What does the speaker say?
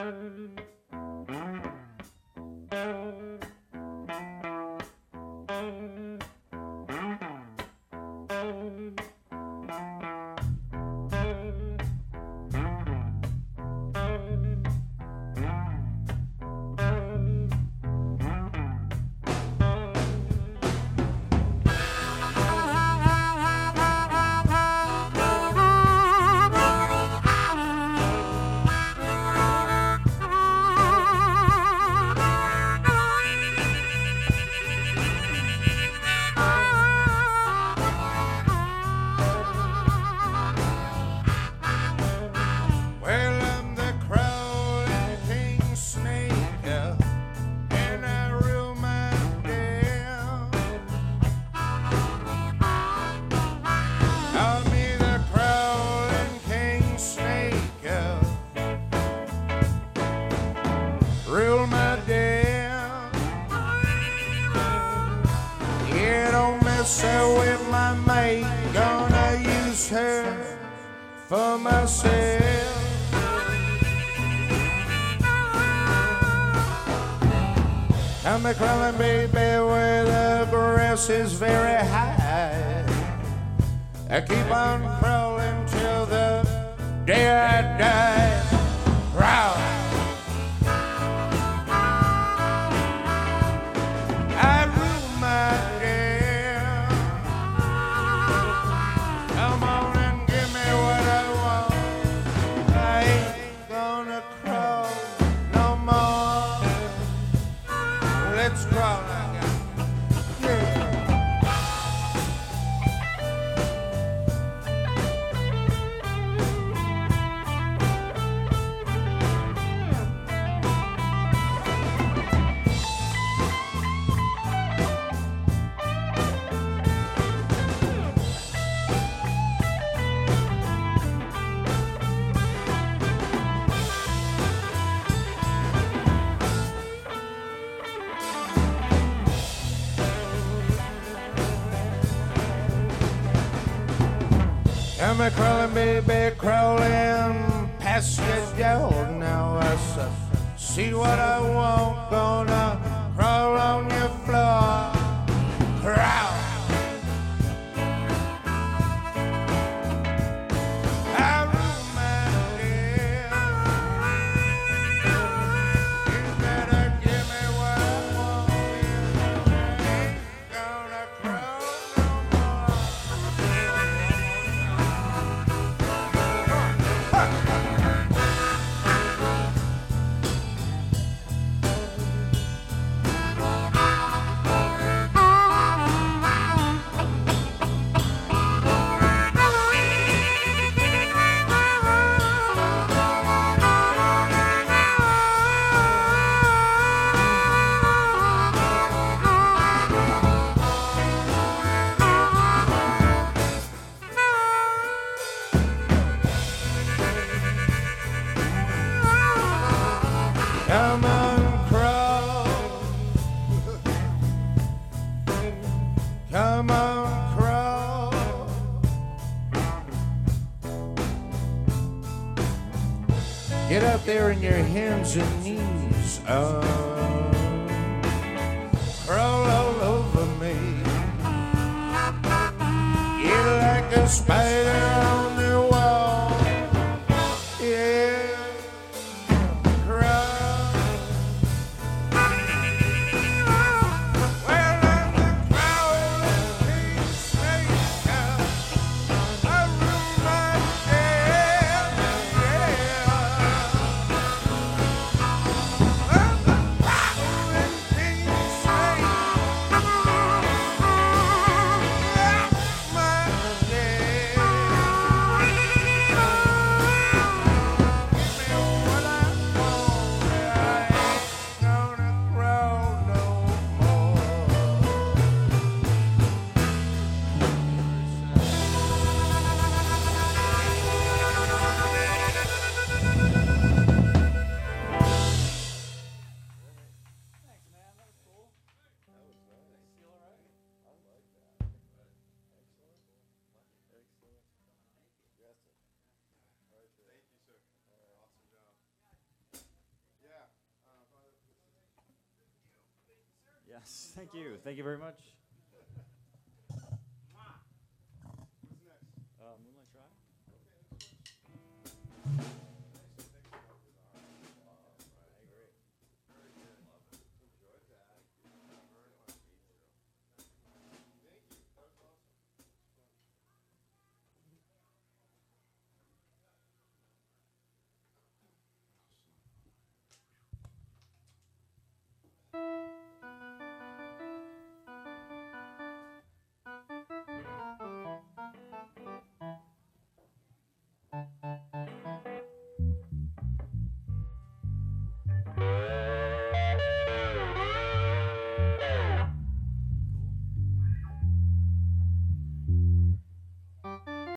Rule my damn. Yeah, don't mess with my mate. Gonna use her for myself. I'm a crawling baby where the grass is very high. I keep on crawling till the day I die. Proud. I rule my damn. Come on and give me what I want. I ain't gonna crawl no more. Let's crawl again. Yeah. I'm a crawling baby, crawling past your door. Now I see what I want, gonna crawl on your floor. Crawl. I rule my dear. You better give me what I want. I ain't gonna crawl no more. Come on, crawl. Come on, crawl. Get up there in your hands and knees. Crawl all over me. You're like a spider on the wall. Yeah. Yeah. Yes, thank you. Thank you very much.